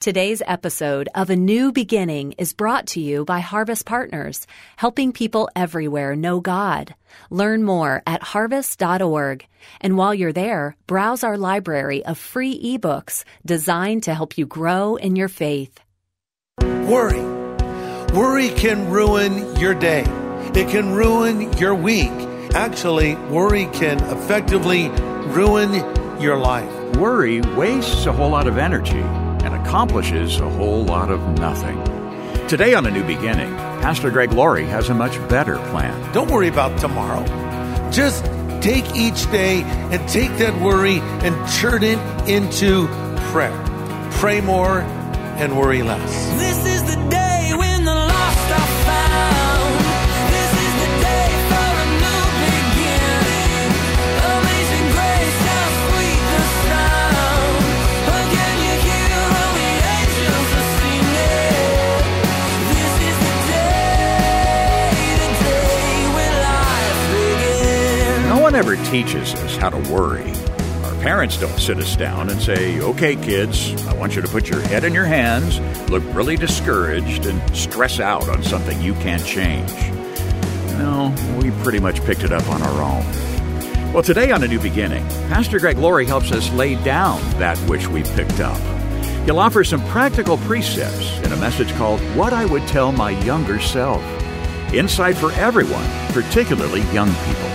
Today's episode of A New Beginning is brought to you by Harvest Partners, helping people everywhere know God. Learn more at harvest.org. And while you're there, browse our library of free ebooks designed to help you grow in your faith. Worry. Worry can ruin your day. It can ruin your week. Actually, worry can effectively ruin your life. Worry wastes a whole lot of energy and accomplishes a whole lot of nothing. Today on A New Beginning, Pastor Greg Laurie has a much better plan. Don't worry about tomorrow. Just take each day and take that worry and turn it into prayer. Pray more and worry less. This is the day when the lost are found. This is the day for a new beginning. Amazing grace, how sweet the sound. Again you hear all the angels are singing. This is the day when life begins. No one ever teaches us how to worry. Parents don't sit us down and say, okay, kids, I want you to put your head in your hands, look really discouraged, and stress out on something you can't change. No, we pretty much picked it up on our own. Well, today on A New Beginning, Pastor Greg Laurie helps us lay down that which we picked up. He'll offer some practical precepts in a message called What I Would Tell My Younger Self. Insight for everyone, particularly young people.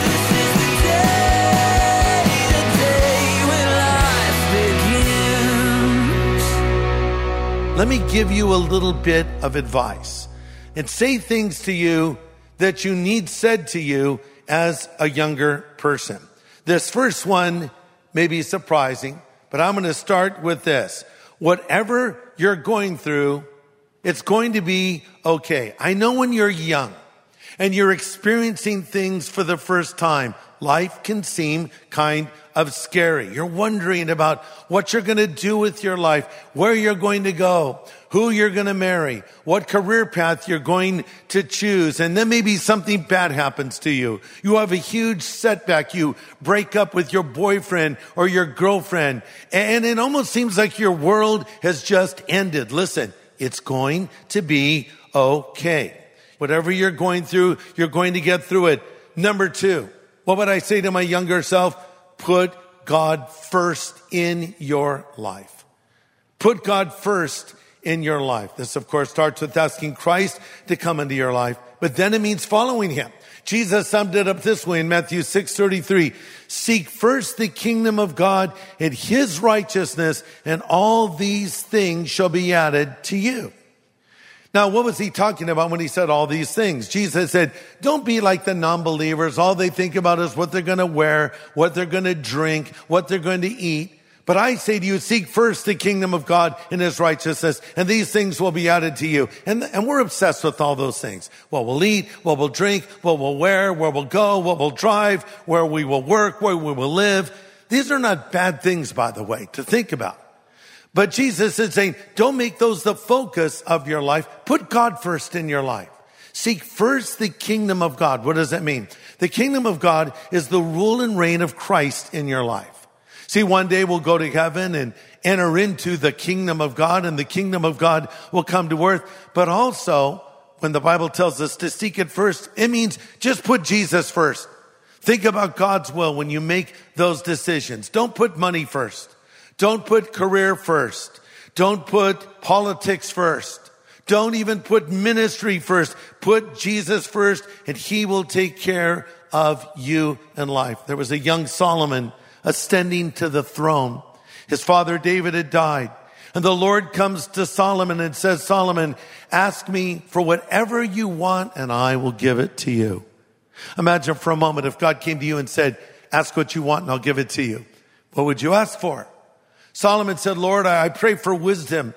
Let me give you a little bit of advice and say things to you that you need said to you as a younger person. This first one may be surprising, but I'm going to start with this. Whatever you're going through, it's going to be okay. I know when you're young and you're experiencing things for the first time, life can seem kind of scary. You're wondering about what you're going to do with your life, where you're going to go, who you're going to marry, what career path you're going to choose. And then maybe something bad happens to you. You have a huge setback. You break up with your boyfriend or your girlfriend, and it almost seems like your world has just ended. Listen, it's going to be okay. Whatever you're going through, you're going to get through it. Number two, what would I say to my younger self? Put God first in your life. Put God first in your life. This, of course, starts with asking Christ to come into your life, but then it means following him. Jesus summed it up this way in Matthew 6:33. Seek first the kingdom of God and his righteousness, and all these things shall be added to you. Now, what was he talking about when he said all these things? Jesus said, don't be like the non-believers. All they think about is what they're going to wear, what they're going to drink, what they're going to eat. But I say to you, seek first the kingdom of God and his righteousness, and these things will be added to you. And we're obsessed with all those things. What we'll eat, what we'll drink, what we'll wear, where we'll go, what we'll drive, where we will work, where we will live. These are not bad things, by the way, to think about. But Jesus is saying, don't make those the focus of your life. Put God first in your life. Seek first the kingdom of God. What does that mean? The kingdom of God is the rule and reign of Christ in your life. See, one day we'll go to heaven and enter into the kingdom of God, and the kingdom of God will come to earth. But also, when the Bible tells us to seek it first, it means just put Jesus first. Think about God's will when you make those decisions. Don't put money first. Don't put career first. Don't put politics first. Don't even put ministry first. Put Jesus first, and he will take care of you in life. There was a young Solomon ascending to the throne. His father David had died. And the Lord comes to Solomon and says, Solomon, ask me for whatever you want, and I will give it to you. Imagine for a moment if God came to you and said, ask what you want and I'll give it to you. What would you ask for? Solomon said, Lord, I pray for wisdom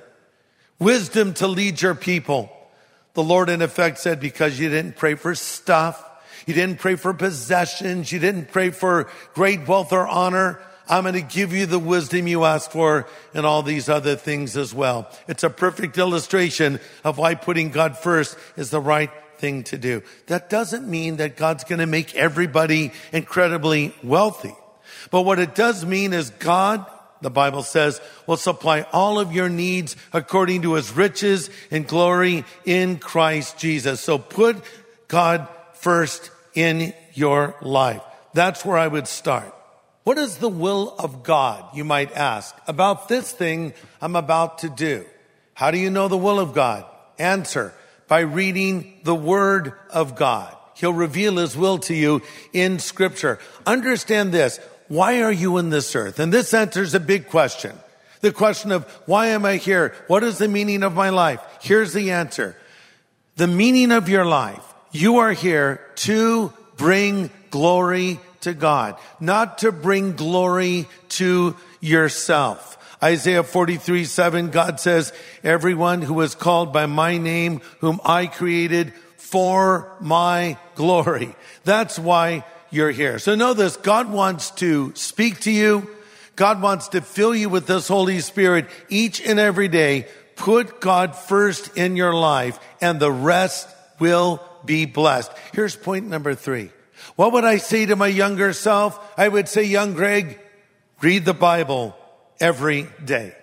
to lead your people. The Lord, in effect, said, because you didn't pray for stuff, you didn't pray for possessions, you didn't pray for great wealth or honor, I'm going to give you the wisdom you asked for and all these other things as well. It's a perfect illustration of why putting God first is the right thing to do. That doesn't mean that God's going to make everybody incredibly wealthy. But what it does mean is God the Bible says, will supply all of your needs according to his riches and glory in Christ Jesus. So put God first in your life. That's where I would start. What is the will of God, you might ask, about this thing I'm about to do? How do you know the will of God? Answer, by reading the Word of God. He'll reveal his will to you in Scripture. Understand this. Why are you in this earth? And this answers a big question. The question of, why am I here? What is the meaning of my life? Here's the answer. The meaning of your life, you are here to bring glory to God, not to bring glory to yourself. Isaiah 43:7, God says, everyone who is called by my name, whom I created for my glory. That's why you're here. So know this, God wants to speak to you. God wants to fill you with this Holy Spirit each and every day. Put God first in your life and the rest will be blessed. Here's point number 3. What would I say to my younger self? I would say, young Greg, read the Bible every day.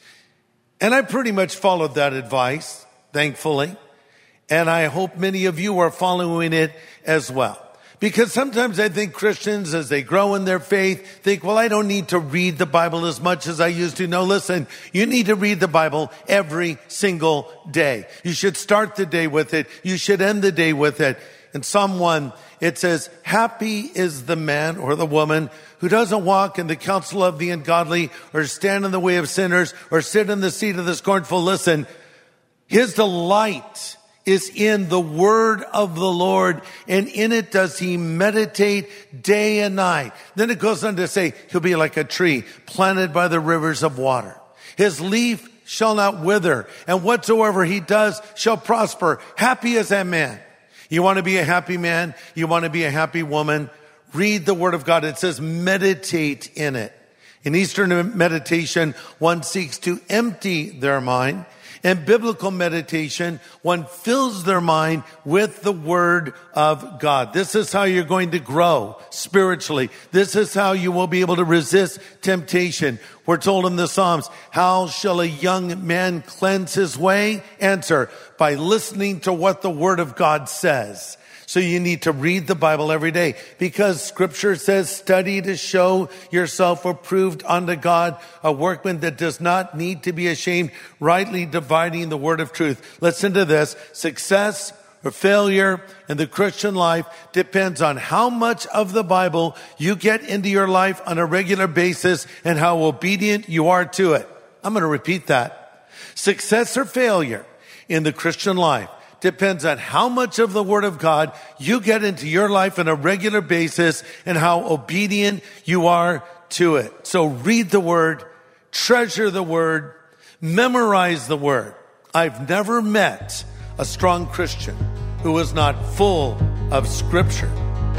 And I pretty much followed that advice, thankfully. And I hope many of you are following it as well. Because sometimes I think Christians, as they grow in their faith, think, well, I don't need to read the Bible as much as I used to. No, listen, you need to read the Bible every single day. You should start the day with it. You should end the day with it. In Psalm 1, it says, happy is the man or the woman who doesn't walk in the counsel of the ungodly or stand in the way of sinners or sit in the seat of the scornful. Listen, his delight is in the word of the Lord, and in it does he meditate day and night. Then it goes on to say, he'll be like a tree planted by the rivers of water. His leaf shall not wither, and whatsoever he does shall prosper. Happy is that man. You want to be a happy man? You want to be a happy woman? Read the word of God. It says meditate in it. In Eastern meditation, one seeks to empty their mind. In biblical meditation, one fills their mind with the Word of God. This is how you're going to grow spiritually. This is how you will be able to resist temptation. We're told in the Psalms, how shall a young man cleanse his way? Answer, by listening to what the Word of God says. So you need to read the Bible every day because Scripture says, study to show yourself approved unto God, a workman that does not need to be ashamed, rightly dividing the word of truth. Listen to this. Success or failure in the Christian life depends on how much of the Bible you get into your life on a regular basis and how obedient you are to it. I'm going to repeat that. Success or failure in the Christian life depends on how much of the Word of God you get into your life on a regular basis and how obedient you are to it. So read the Word, treasure the Word, memorize the Word. I've never met a strong Christian who is not full of Scripture.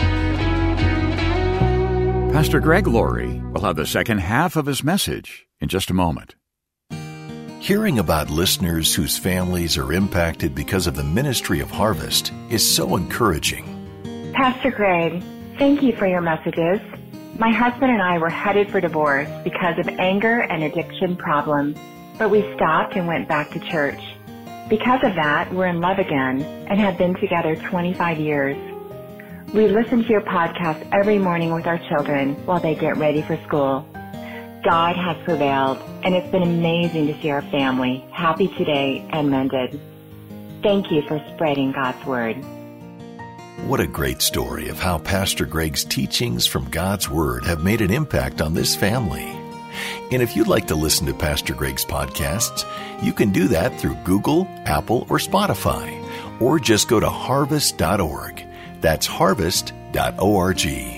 Pastor Greg Laurie will have the second half of his message in just a moment. Hearing about listeners whose families are impacted because of the ministry of Harvest is so encouraging. Pastor Greg, thank you for your messages. My husband and I were headed for divorce because of anger and addiction problems, but we stopped and went back to church. Because of that, we're in love again and have been together 25 years. We listen to your podcast every morning with our children while they get ready for school. God has prevailed, and it's been amazing to see our family happy today and mended. Thank you for spreading God's Word. What a great story of how Pastor Greg's teachings from God's Word have made an impact on this family. And if you'd like to listen to Pastor Greg's podcasts, you can do that through Google, Apple, or Spotify, or just go to harvest.org. That's harvest.org.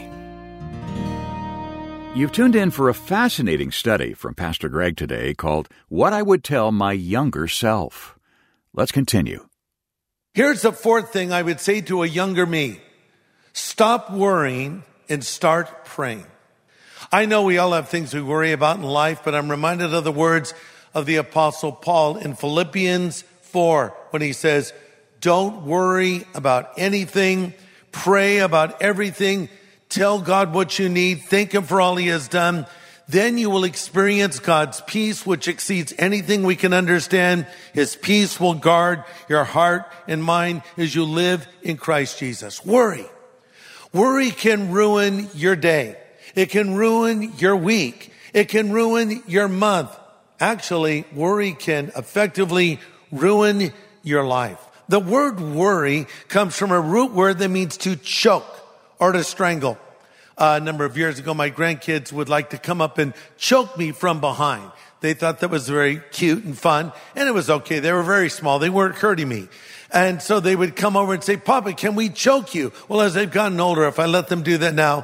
You've tuned in for a fascinating study from Pastor Greg today called What I Would Tell My Younger Self. Let's continue. Here's the fourth thing I would say to a younger me. Stop worrying and start praying. I know we all have things we worry about in life, but I'm reminded of the words of the Apostle Paul in Philippians 4 when he says, don't worry about anything, pray about everything, tell God what you need, thank Him for all He has done. Then you will experience God's peace, which exceeds anything we can understand. His peace will guard your heart and mind as you live in Christ Jesus. Worry. Worry can ruin your day. It can ruin your week. It can ruin your month. Actually, worry can effectively ruin your life. The word worry comes from a root word that means to choke or to strangle. A number of years ago, my grandkids would like to come up and choke me from behind. They thought that was very cute and fun, and it was okay. They were very small. They weren't hurting me. And so they would come over and say, Papa, can we choke you? Well, as they've gotten older, if I let them do that now,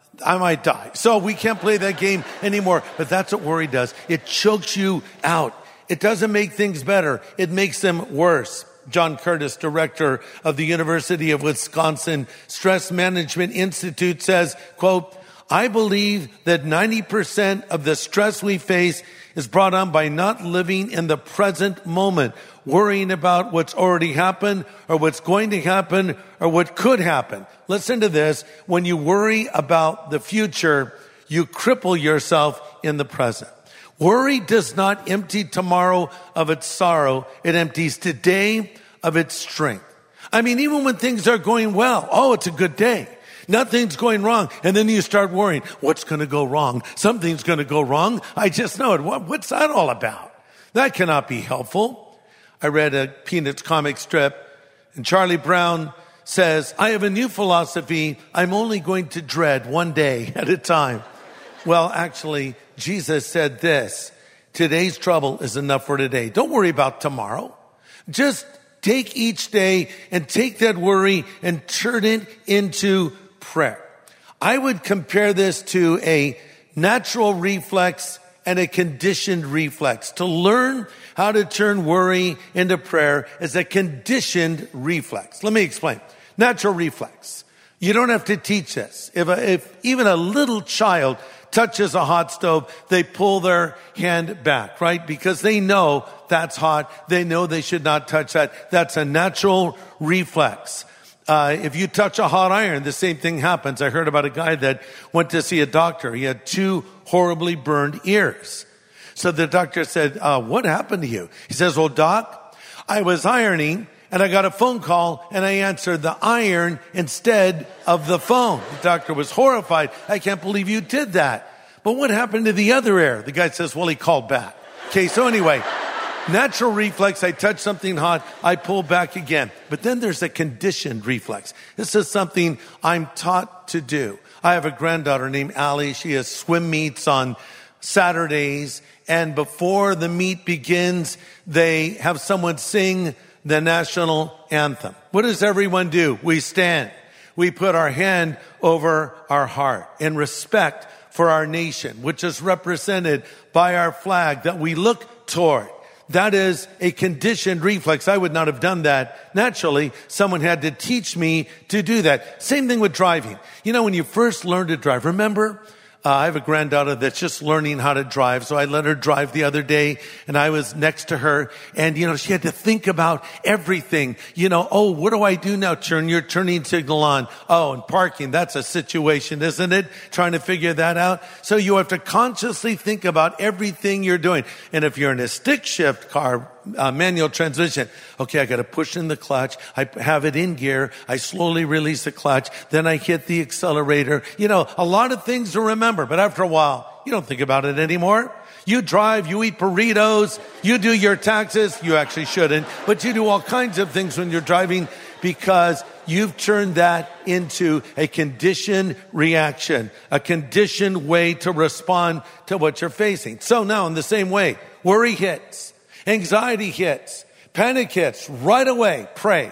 I might die. So we can't play that game anymore. But that's what worry does. It chokes you out. It doesn't make things better. It makes them worse. John Curtis, director of the University of Wisconsin Stress Management Institute, says, quote, I believe that 90% of the stress we face is brought on by not living in the present moment, worrying about what's already happened or what's going to happen or what could happen. Listen to this. When you worry about the future, you cripple yourself in the present. Worry does not empty tomorrow of its sorrow. It empties today of its strength. I mean, even when things are going well, oh, it's a good day. Nothing's going wrong. And then you start worrying, what's going to go wrong? Something's going to go wrong. I just know it. What's that all about? That cannot be helpful. I read a Peanuts comic strip, and Charlie Brown says, I have a new philosophy. I'm only going to dread one day at a time. Well, actually, Jesus said this, today's trouble is enough for today. Don't worry about tomorrow. Just take each day and take that worry and turn it into prayer. I would compare this to a natural reflex and a conditioned reflex. To learn how to turn worry into prayer is a conditioned reflex. Let me explain. Natural reflex. You don't have to teach this. If even a little child touches a hot stove, they pull their hand back, right? Because they know that's hot. They know they should not touch that. That's a natural reflex. If you touch a hot iron, the same thing happens. I heard about a guy that went to see a doctor. He had 2 horribly burned ears. So the doctor said, what happened to you? He says, well, doc, I was ironing and I got a phone call and I answered the iron instead of the phone. The doctor was horrified. I can't believe you did that. But what happened to the other ear? The guy says, well, he called back. Okay, so anyway, natural reflex, I touch something hot, I pull back again. But then there's a conditioned reflex. This is something I'm taught to do. I have a granddaughter named Allie. She has swim meets on Saturdays. And before the meet begins, they have someone sing the national anthem. What does everyone do? We stand. We put our hand over our heart in respect for our nation, which is represented by our flag that we look toward. That is a conditioned reflex. I would not have done that naturally. Someone had to teach me to do that. Same thing with driving. You know, when you first learn to drive, remember, I have a granddaughter that's just learning how to drive. So I let her drive the other day and I was next to her and, she had to think about everything. Oh, what do I do now? Turn your turning signal on. Oh, and parking. That's a situation, isn't it? Trying to figure that out. So you have to consciously think about everything you're doing. And if you're in a stick shift car, manual transmission. Okay, I got to push in the clutch. I have it in gear. I slowly release the clutch. Then I hit the accelerator. A lot of things to remember, but after a while, you don't think about it anymore. You drive, you eat burritos, you do your taxes. You actually shouldn't, but you do all kinds of things when you're driving because you've turned that into a conditioned reaction, a conditioned way to respond to what you're facing. So now in the same way, worry hits. Anxiety hits, panic hits, right away, pray.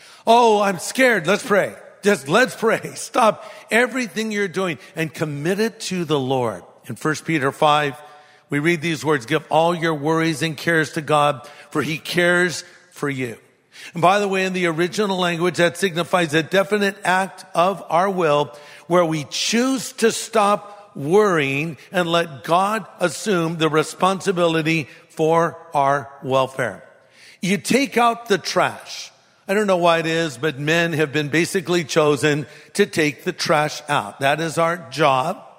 Oh, I'm scared. Let's pray. Just let's pray. Stop everything you're doing and commit it to the Lord. In 1 Peter 5, we read these words, give all your worries and cares to God, for he cares for you. And by the way, in the original language, that signifies a definite act of our will where we choose to stop worrying and let God assume the responsibility for our welfare. You take out the trash. I don't know why it is, but men have been basically chosen to take the trash out. That is our job.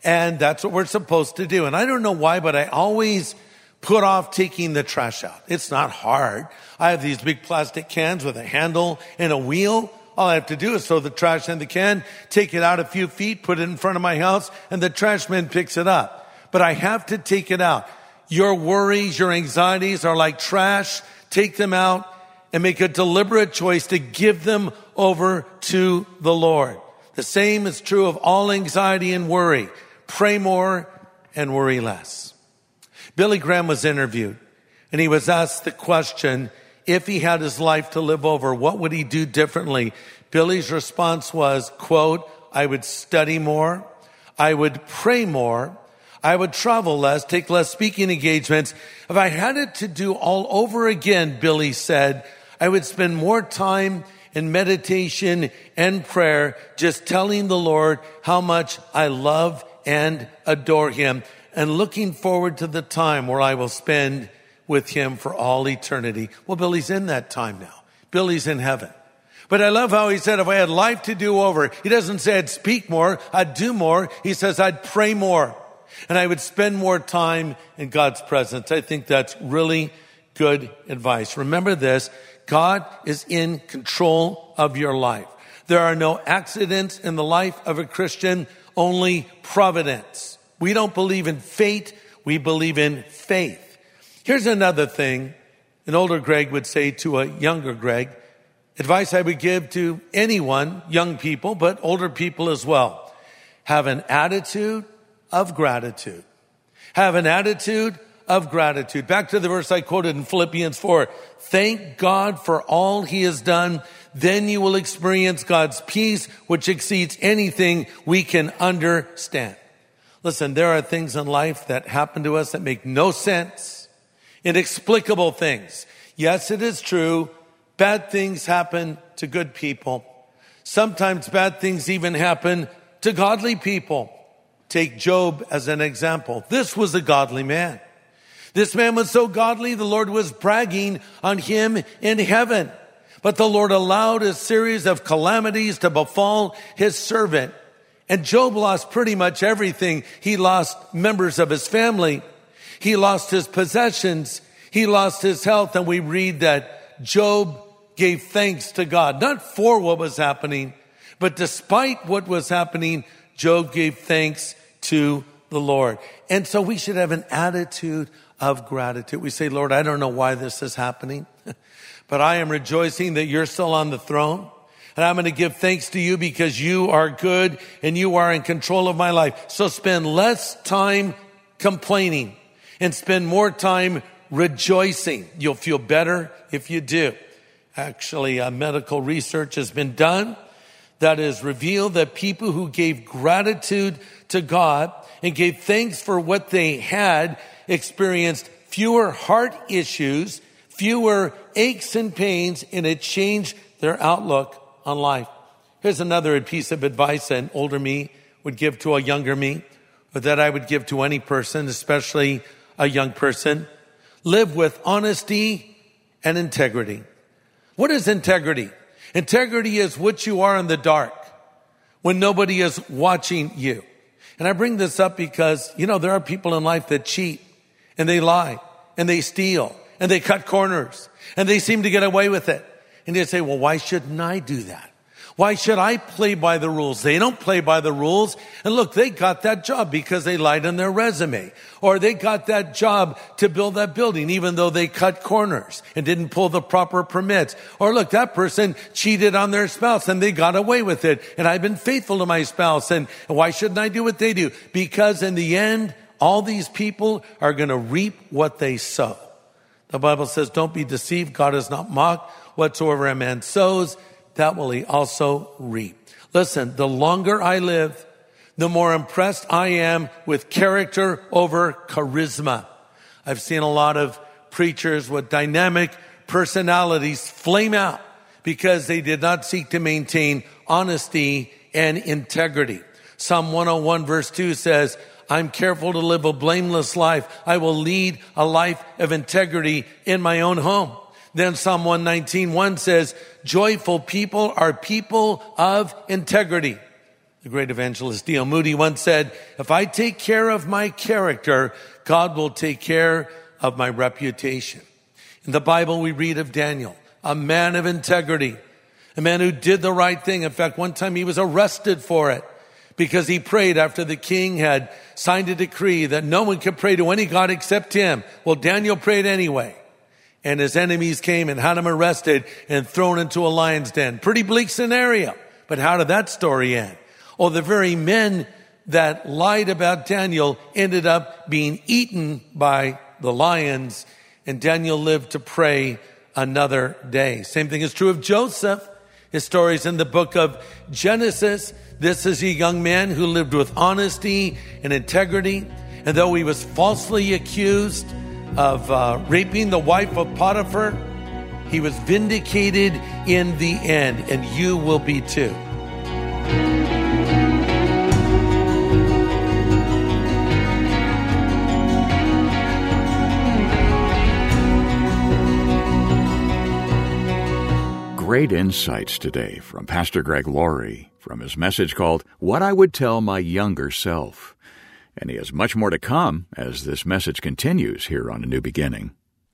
And that's what we're supposed to do. And I don't know why, but I always put off taking the trash out. It's not hard. I have these big plastic cans with a handle and a wheel. All I have to do is throw the trash in the can, take it out a few feet, put it in front of my house, and the trash man picks it up. But I have to take it out. Your worries, your anxieties are like trash. Take them out and make a deliberate choice to give them over to the Lord. The same is true of all anxiety and worry. Pray more and worry less. Billy Graham was interviewed, and he was asked the question, if he had his life to live over, what would he do differently? Billy's response was, quote, I would study more, I would pray more, I would travel less, take less speaking engagements. If I had it to do all over again, Billy said, I would spend more time in meditation and prayer, just telling the Lord how much I love and adore him, and looking forward to the time where I will spend with him for all eternity. Well, Billy's in that time now. Billy's in heaven. But I love how he said, if I had life to do over, he doesn't say I'd speak more, I'd do more. He says I'd pray more, and I would spend more time in God's presence. I think that's really good advice. Remember this, God is in control of your life. There are no accidents in the life of a Christian, only providence. We don't believe in fate, we believe in faith. Here's another thing an older Greg would say to a younger Greg. Advice I would give to anyone, young people, but older people as well. Have an attitude of gratitude. Have an attitude of gratitude. Back to the verse I quoted in Philippians 4. Thank God for all he has done. Then you will experience God's peace, which exceeds anything we can understand. Listen, there are things in life that happen to us that make no sense. Inexplicable things. Yes, it is true. Bad things happen to good people. Sometimes bad things even happen to godly people. Take Job as an example. This was a godly man. This man was so godly, the Lord was bragging on him in heaven. But the Lord allowed a series of calamities to befall his servant. And Job lost pretty much everything. He lost members of his family. He lost his possessions. He lost his health. And we read that Job gave thanks to God, not for what was happening, but despite what was happening, Job gave thanks to the Lord. And so we should have an attitude of gratitude. We say, Lord, I don't know why this is happening, but I am rejoicing that you're still on the throne. And I'm going to give thanks to you because you are good and you are in control of my life. So spend less time complaining and spend more time rejoicing. You'll feel better if you do. Actually, medical research has been done that has revealed that people who gave gratitude to God and gave thanks for what they had experienced fewer heart issues, fewer aches and pains, and it changed their outlook on life. Here's another piece of advice an older me would give to a younger me, or that I would give to any person, especially a young person. Live with honesty and integrity. What is integrity? Integrity is what you are in the dark when nobody is watching you. And I bring this up because, there are people in life that cheat and they lie and they steal and they cut corners and they seem to get away with it. And they say, well, why shouldn't I do that? Why should I play by the rules? They don't play by the rules. And look, they got that job because they lied on their resume. Or they got that job to build that building even though they cut corners and didn't pull the proper permits. Or look, that person cheated on their spouse and they got away with it. And I've been faithful to my spouse. And why shouldn't I do what they do? Because in the end, all these people are going to reap what they sow. The Bible says, don't be deceived. God is not mocked. Whatsoever a man sows, that will he also reap. Listen, the longer I live, the more impressed I am with character over charisma. I've seen a lot of preachers with dynamic personalities flame out because they did not seek to maintain honesty and integrity. Psalm 101 verse 2 says, I'm careful to live a blameless life. I will lead a life of integrity in my own home. Then Psalm 119:1 says, joyful people are people of integrity. The great evangelist D.L. Moody once said, if I take care of my character, God will take care of my reputation. In the Bible, we read of Daniel, a man of integrity, a man who did the right thing. In fact, one time he was arrested for it because he prayed after the king had signed a decree that no one could pray to any god except him. Well, Daniel prayed anyway. And his enemies came and had him arrested and thrown into a lion's den. Pretty bleak scenario. But how did that story end? Oh, the very men that lied about Daniel ended up being eaten by the lions, and Daniel lived to pray another day. Same thing is true of Joseph. His story is in the book of Genesis. This is a young man who lived with honesty and integrity, and though he was falsely accused of raping the wife of Potiphar, he was vindicated in the end, and you will be too. Great insights today from Pastor Greg Laurie from his message called What I Would Tell My Younger Self. And he has much more to come as this message continues here on A New Beginning.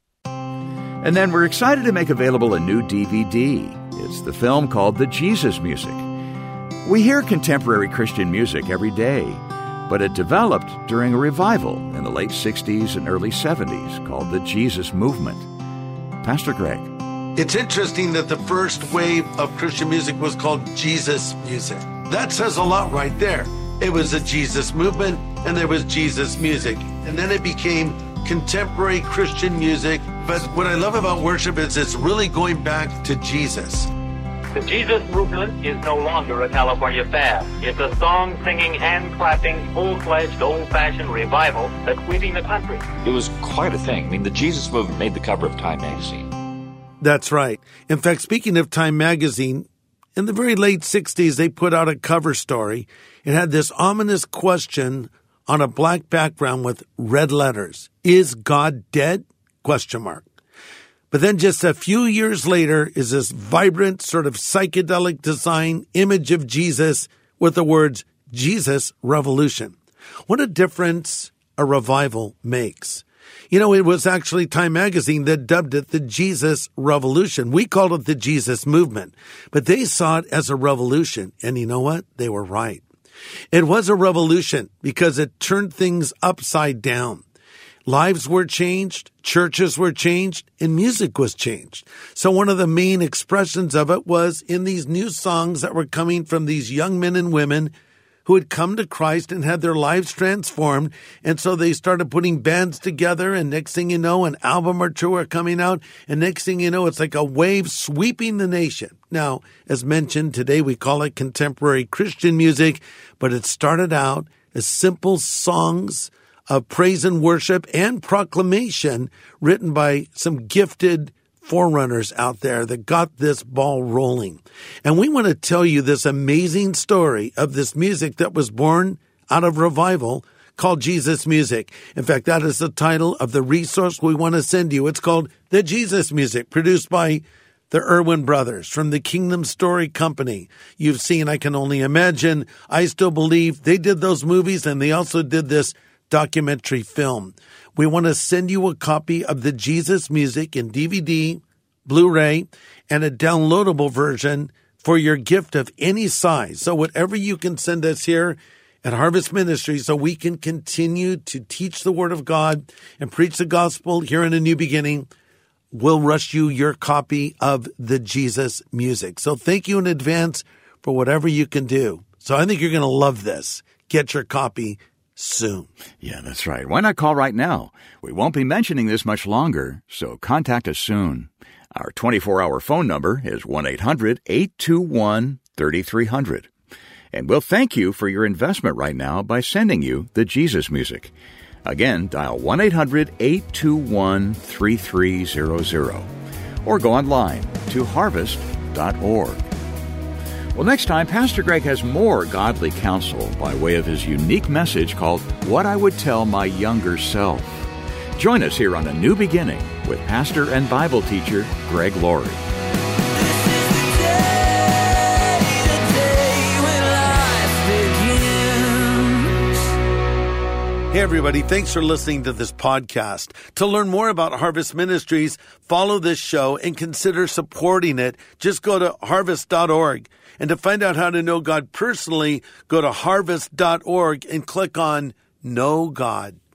And then we're excited to make available a new DVD. It's the film called The Jesus Music. We hear contemporary Christian music every day, but it developed during a revival in the late 60s and early 70s called the Jesus Movement. Pastor Greg. It's interesting that the first wave of Christian music was called Jesus music. That says a lot right there. It was a Jesus movement, and there was Jesus music. And then it became contemporary Christian music. But what I love about worship is it's really going back to Jesus. The Jesus movement is no longer a California fad. It's a song-singing, hand-clapping, full-fledged, old-fashioned revival that's sweeping the country. It was quite a thing. I mean, the Jesus movement made the cover of Time magazine. That's right. In fact, speaking of Time magazine, in the very late 60s, they put out a cover story. It had this ominous question on a black background with red letters. Is God dead? ? But then just a few years later is this vibrant sort of psychedelic design image of Jesus with the words, Jesus Revolution. What a difference a revival makes. You know, it was actually Time magazine that dubbed it the Jesus Revolution. We called it the Jesus Movement, but they saw it as a revolution. And you know what? They were right. It was a revolution because it turned things upside down. Lives were changed, churches were changed, and music was changed. So one of the main expressions of it was in these new songs that were coming from these young men and women who had come to Christ and had their lives transformed. And so they started putting bands together, and next thing you know, an album or two are coming out, and next thing you know, it's like a wave sweeping the nation. Now, as mentioned, today we call it contemporary Christian music, but it started out as simple songs of praise and worship and proclamation written by some gifted forerunners out there that got this ball rolling. And we want to tell you this amazing story of this music that was born out of revival called Jesus Music. In fact, that is the title of the resource we want to send you. It's called The Jesus Music, produced by the Irwin Brothers from the Kingdom Story Company. You've seen I Can Only Imagine, I Still Believe. They did those movies, and they also did this documentary film. We want to send you a copy of the Jesus Music in DVD, Blu-ray, and a downloadable version for your gift of any size. So whatever you can send us here at Harvest Ministry so we can continue to teach the Word of God and preach the gospel here in A New Beginning, we'll rush you your copy of the Jesus Music. So thank you in advance for whatever you can do. So I think you're going to love this. Get your copy soon. Yeah, that's right. Why not call right now? We won't be mentioning this much longer, so contact us soon. Our 24-hour phone number is 1-800-821-3300. And we'll thank you for your investment right now by sending you the Jesus Music. Again, dial 1-800-821-3300 or go online to harvest.org. Well, next time, Pastor Greg has more godly counsel by way of his unique message called What I Would Tell My Younger Self. Join us here on A New Beginning with pastor and Bible teacher Greg Laurie. This is the day when life Hey everybody, thanks for listening to this podcast. To learn more about Harvest Ministries, follow this show and consider supporting it. Just go to harvest.org. And to find out how to know God personally, go to harvest.org and click on Know God.